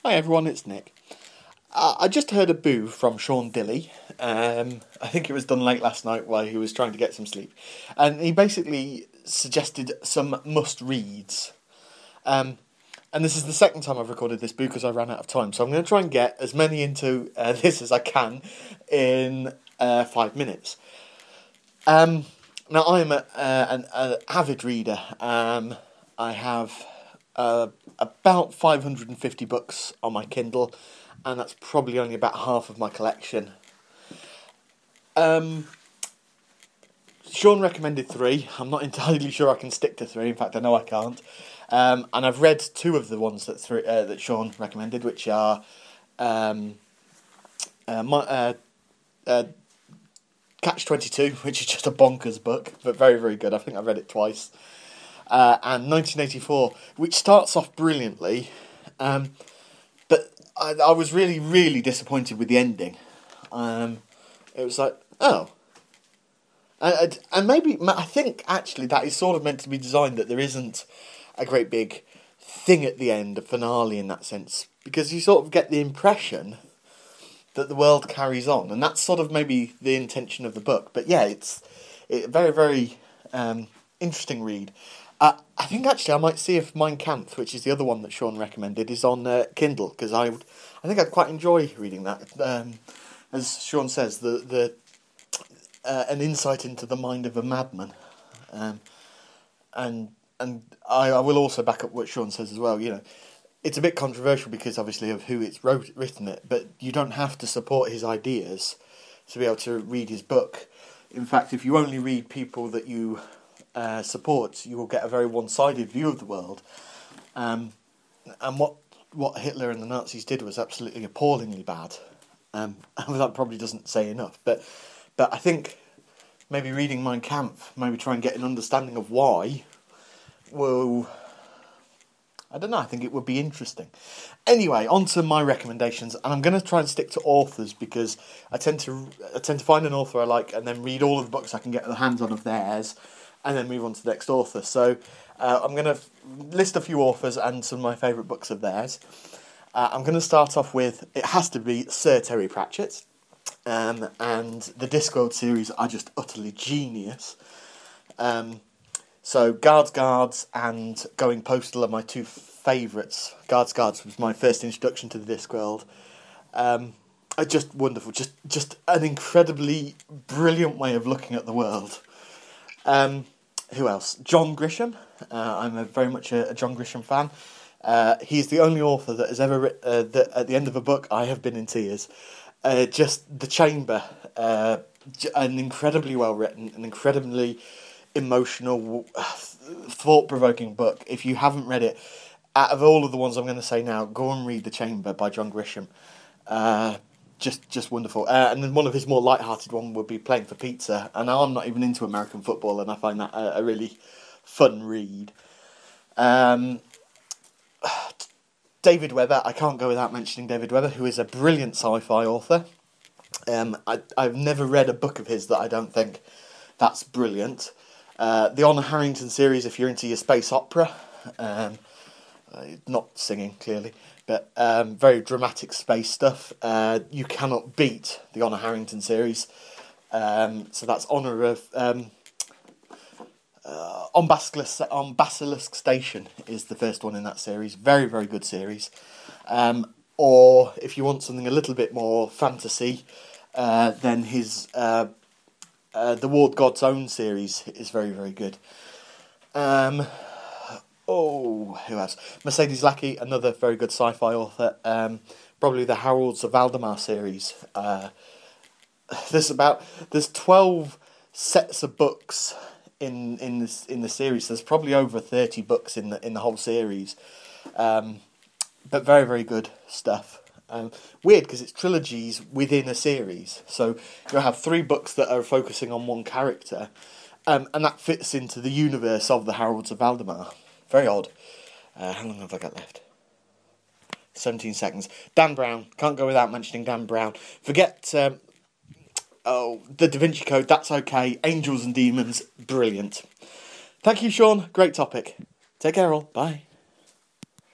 Hi everyone, it's Nick. I just heard a boo from Sean Dilley. I think it was done late last night while he was trying to get some sleep. And he basically suggested some must-reads. And this is the second time I've recorded this boo because I ran out of time. So I'm going to try and get as many into this as I can in 5 minutes. Now I'm an avid reader. I have about 550 books on my Kindle, and that's probably only about half of my collection. Sean recommended 3. I'm not entirely sure I can stick to 3. In fact, I know I can't. And I've read 2 of the ones that Sean recommended, which are Catch-22, which is just a bonkers book, but very, very good. I think I've read it twice. And 1984, which starts off brilliantly, but I was really, really disappointed with the ending. It was like, oh. And maybe, I think actually that is sort of meant to be designed that there isn't a great big thing at the end, a finale in that sense, because you sort of get the impression that the world carries on, and that's sort of maybe the intention of the book. But yeah, it's a very, very interesting read. I think actually I might see if Mein Kampf, which is the other one that Sean recommended, is on Kindle, because I think I'd quite enjoy reading that. As Sean says, the an insight into the mind of a madman, and I will also back up what Sean says as well. You know, it's a bit controversial because obviously of who it's written it, but you don't have to support his ideas to be able to read his book. In fact, if you only read people that you support, you will get a very one-sided view of the world. And what Hitler and the Nazis did was absolutely appallingly bad. That probably doesn't say enough, but I think maybe reading Mein Kampf, maybe try and get an understanding of why, will, I don't know, I think it would be interesting. Anyway, on to my recommendations, and I'm going to try and stick to authors because I tend to find an author I like and then read all of the books I can get my hands on of theirs, and then move on to the next author. So I'm going to list a few authors and some of my favourite books of theirs. I'm going to start off with, it has to be Sir Terry Pratchett, and the Discworld series are just utterly genius. So Guards and Going Postal are my 2 favourites. Guards was my first introduction to the Discworld. Just wonderful, just an incredibly brilliant way of looking at the world. Who else? John Grisham. I'm very much a John Grisham fan. He's the only author that has ever written that at the end of a book I have been in tears. Just The Chamber, an incredibly well written, an incredibly emotional, thought-provoking book. If you haven't read it, out of all of the ones I'm going to say now, go and read The Chamber by John Grisham. Just wonderful. And then one of his more light-hearted one would be Playing for Pizza. And now I'm not even into American football, and I find that a really fun read. David Webber, I can't go without mentioning David Webber, who is a brilliant sci-fi author. I've never read a book of his that I don't think that's brilliant. The Honor Harrington series, if you're into your space opera, not singing clearly, but very dramatic space stuff. You cannot beat the Honor Harrington series. So that's Honor of on Basilisk Station is the first one in that series. Very, very good series. Or if you want something a little bit more fantasy, then his The Ward God's Own series is very, very good. Who else? Mercedes Lackey, another very good sci-fi author. Probably the Heralds of Valdemar series. There's 12 sets of books in the series. There's probably over 30 books in the whole series. But very, very good stuff. Weird because it's trilogies within a series. So you'll have 3 books that are focusing on one character, and that fits into the universe of the Heralds of Valdemar. Very odd. How long have I got left? 17 seconds. Dan Brown. Can't go without mentioning Dan Brown. Forget The Da Vinci Code. That's okay. Angels and Demons. Brilliant. Thank you, Sean. Great topic. Take care all. Bye.